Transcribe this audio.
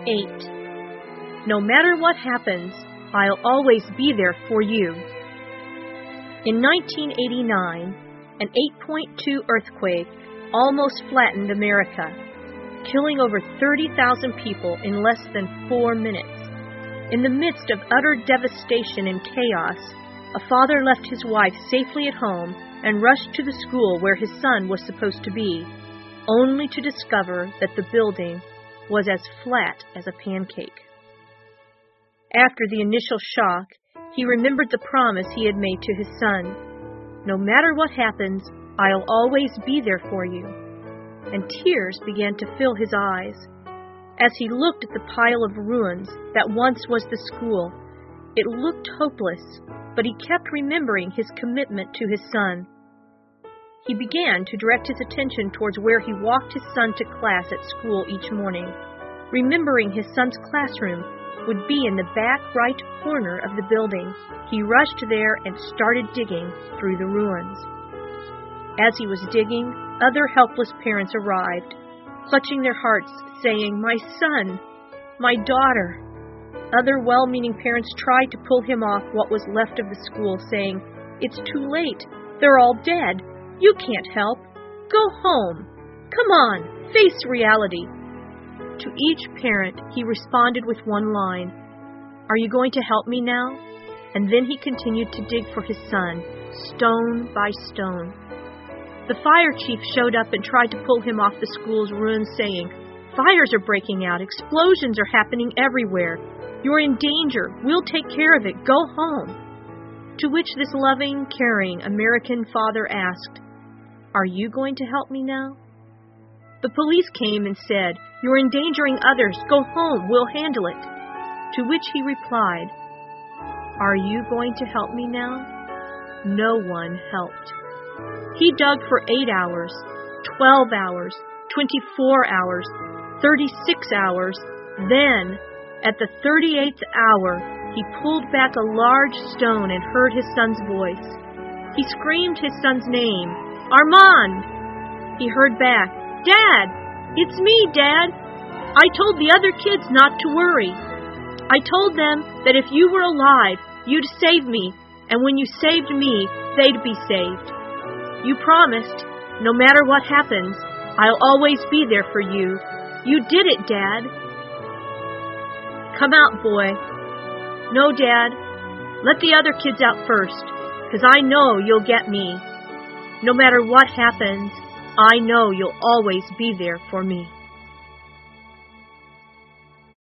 8. No matter what happens, I'll always be there for you. In 1989, an 8.2 earthquake almost flattened America, killing over 30,000 people in less than 4 minutes. In the midst of utter devastation and chaos, a father left his wife safely at home and rushed to the school where his son was supposed to be, only to discover that the building was as flat as a pancake. After the initial shock, he remembered the promise he had made to his son. No matter what happens, I'll always be there for you. And tears began to fill his eyes. As he looked at the pile of ruins that once was the school, it looked hopeless, but he kept remembering his commitment to his son. He began to direct his attention towards where he walked his son to class at school each morning. Remembering his son's classroom would be in the back right corner of the building, he rushed there and started digging through the ruins. As he was digging, other helpless parents arrived, clutching their hearts, saying, "My son, my daughter." Other well-meaning parents tried to pull him off what was left of the school, saying, "It's too late. They're all dead. You can't help. Go home. Come on, face reality." To each parent, he responded with one line, "Are you going to help me now?" And then he continued to dig for his son, stone by stone. The fire chief showed up and tried to pull him off the school's ruins, saying, "Fires are breaking out. Explosions are happening everywhere. You're in danger. We'll take care of it. Go home." To which this loving, caring American father asked, "Are you going to help me now?" The police came and said, "You're endangering others. Go home. We'll handle it." To which he replied, "Are you going to help me now?" No one helped. He dug for 8 hours, 12 hours, 24 hours, 36 hours. Then, at the 38th hour, he pulled back a large stone and heard his son's voice. He screamed his son's name, "Armand!" He heard back, "Dad! It's me, Dad! I told the other kids not to worry. I told them that if you were alive, you'd save me, and when you saved me, they'd be saved. You promised, no matter what happens, I'll always be there for you. You did it, Dad." "Come out, boy." "No, Dad. Let the other kids out first, 'cause I know you'll get me. No matter what happens, I know you'll always be there for me."